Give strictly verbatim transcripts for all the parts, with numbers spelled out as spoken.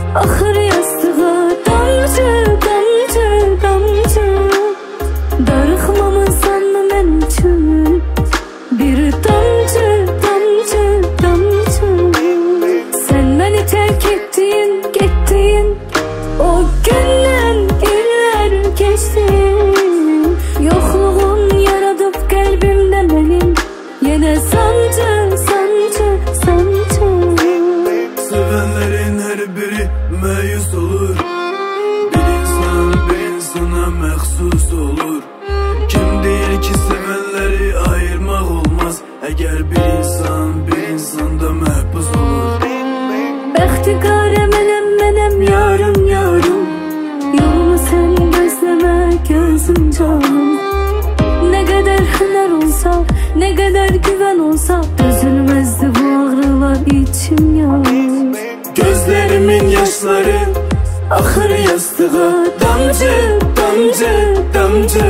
Axır yastığa damcı, damcı, damcı. Darıxmamısan mı men üçün? Bir damcı, damcı, damcı. Sen beni terk ettin, gittin. O günden iller geçti. Yokluğun yaradıp kalbimde benim. Yine sancı, sancı, sancı. Sevenlerin her biri meyus olur. Bir insan bir insana məxsus olur. Kim deyir ki sevenleri ayırmak olmaz? Eğer bir insan bir insanda məhbus olur. Bəxtiqarə mənəm, mənəm yarım, yarım. Yolumu sen gözleme gözüm canım. Ne kadar hüner olsa, ne kadar güven olsa, dözülmezdi bu ağrılar içim yanım. Gözlerimin yaşları axır yastığa damcı, damcı, damcı.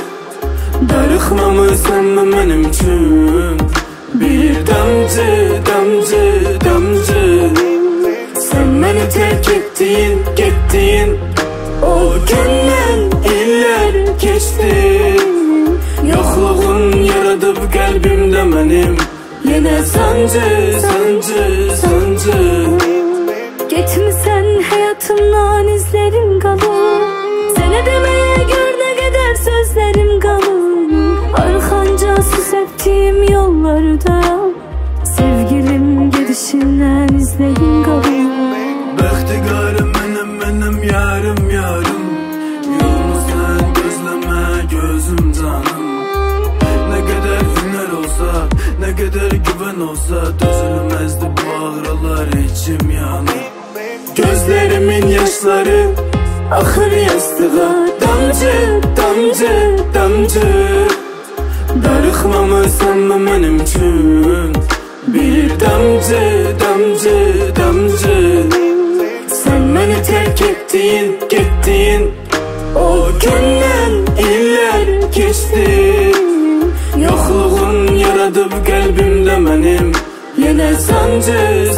Darıxmamısan mı mənim üçün? Bir damcı, damcı, damcı. Sen beni terk ettin, gittin. O günden iller geçti. Yokluğun yaradıp kalbimde benim. Yine sancı, sancı, sancı. Gitmişsen hayatımdan izlerim kalır. Sene demeye gör ne kadar sözlerim kalır. Arkanca sus ettiğim yollarda. Sevgilim gidişinden izlerim kalır. Bəxtiqarə mənəm, mənəm yarım, yarım. Yolunu sen gözleme gözüm canım. Ne kadar hüner olsa, ne kadar güven olsa, dözülmezdi bu ağrılar içim yanır. Gözlerimin yaşları axır yastığa damcı, damcı, damcı. Darıxmamısan mı mənim üçün? Bir damcı, damcı, damcı. Sen beni terk ettin, gittin. O günden iller geçti. Yokluğun yaradıp kalbimde benim. Yine sancı,